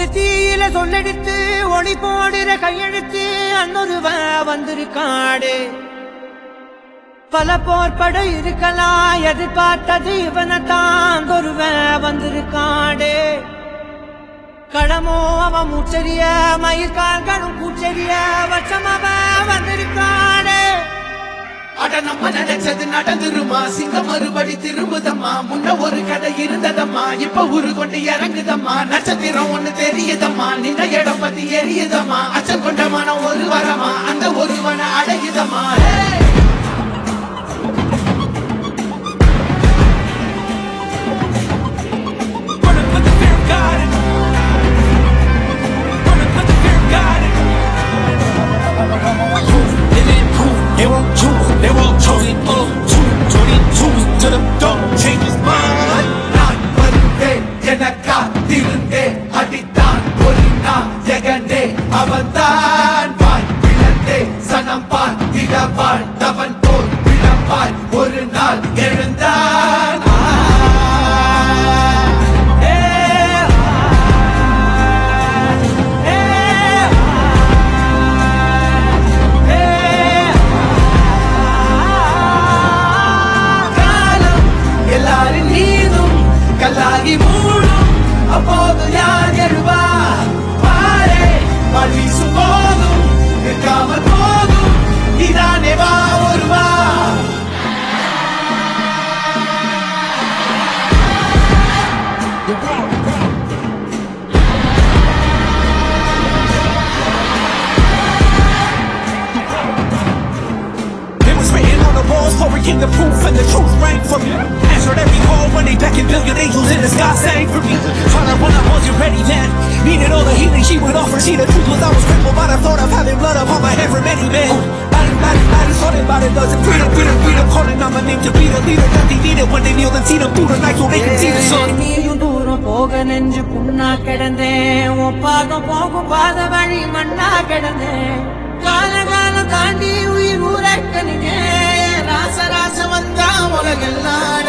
ஒரு தீயில சொல்லெடுத்து ஒளி போடுற கையெழுத்து அன்னொருவ வந்திருக்காடு பல போர்பட இருக்கலாம் எதிர்பார்த்தது இவனைத்தான் ஒருவ வந்திருக்காடு கடமோ அவன் மூச்சரிய மயிர்கால்களும் பூச்செரிய வச்சம் அவன் வந்திருக்காடு அட நம்ம நினைச்சது நடந்துருமா சிங்கம் மறுபடி திரும்புதம்மா முன்ன ஒரு கதை இருந்ததம்மா இப்ப ஊரு கொண்டு இறங்குதம்மா நட்சத்திரம் ஒண்ணு தெரியுதம்மா நின்ன இடம் பத்தி எரியுதம்மா அச்சம் கொண்ட மனம் ஒரு வரமா அந்த ஒருவனை அடையுதம்மா They won't chosen up 22 to the door, change his mind. நான் வருவேன் எனக்கா திருந்தே அடித்தான் ஒரு நாள் ஜெகனே அவன்தான் வாய் விழந்தே சனம் பார்த்திட வாழ்ந்தவன் போல் விழப்பாய் ஒரு நாள் எழுந்தான் கல்லாகி மூடும் அப்போது யார் எழுவா பாரே வீசும் போதும் நிற்காமல் போதும் நீதானே வா ஒருவா It was written on the walls for a king of proof and the truth rang for me. Answered every call when they beckoned, billion angels in the sky sang for me. Tried to run, I wasn't ready then. Needed all the healing she would offer. See, the truth was I was crippled by the thought of having blood upon my head for many men. Body, sorting about it doesn't freedom, calling on my name to be the leader that they needed when they kneeled and seen them through the night so they can see the sun. நீயும் தூரம் போக நெஞ்சு புண்ணா கிடந்தேன் ஒப்பாகம் போகும் பாத வழி மண்ணா கிடந்தேன் காலம் தாண்டி உயிர் ஊரக்கணிங்க ராச வந்தா உலகெல்லாம்